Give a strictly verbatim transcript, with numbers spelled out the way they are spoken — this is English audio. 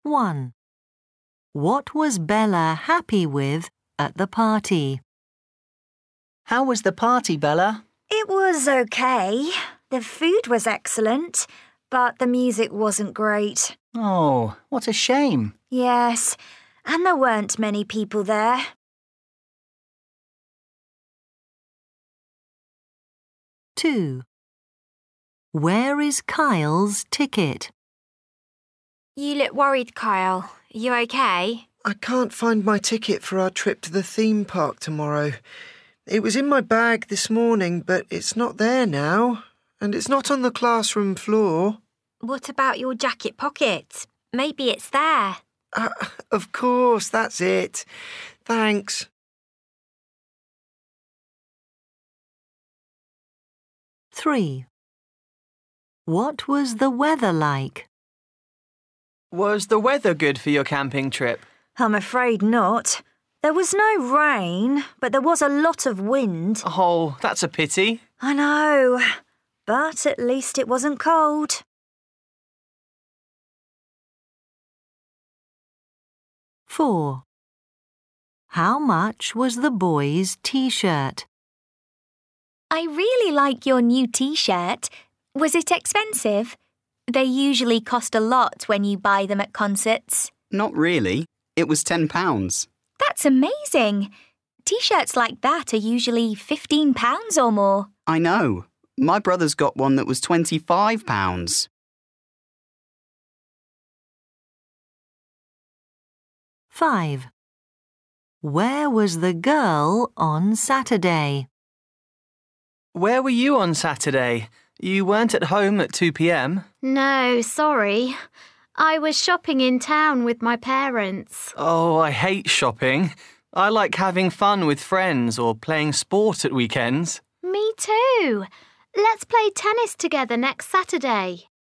one. What was Bella happy with at the party? How was the party, Bella? It was okay. The food was excellent, but the music wasn't great. Oh, what a shame. Yes, and there weren't many people there. two. Where is Kyle's ticket? You look worried, Kyle. Are you okay? I can't find my ticket for our trip to the theme park tomorrow. It was in my bag this morning, but it's not there now. And it's not on the classroom floor. What about your jacket pocket? Maybe it's there. Uh, of course, that's it. Thanks. three. What was the weather like? Was the weather good for your camping trip? I'm afraid not. There was no rain, but there was a lot of wind. Oh, that's a pity. I know, but at least it wasn't cold. four. How much was the boy's t-shirt? I really like your new t-shirt. Was it expensive? They usually cost a lot when you buy them at concerts. Not really. It was ten pounds. That's amazing. T-shirts like that are usually fifteen pounds or more. I know. My brother's got one that was twenty-five pounds. five. Where was the girl on Saturday? Where were you on Saturday? You weren't at home at two p m? No, sorry. I was shopping in town with my parents. Oh, I hate shopping. I like having fun with friends or playing sport at weekends. Me too. Let's play tennis together next Saturday.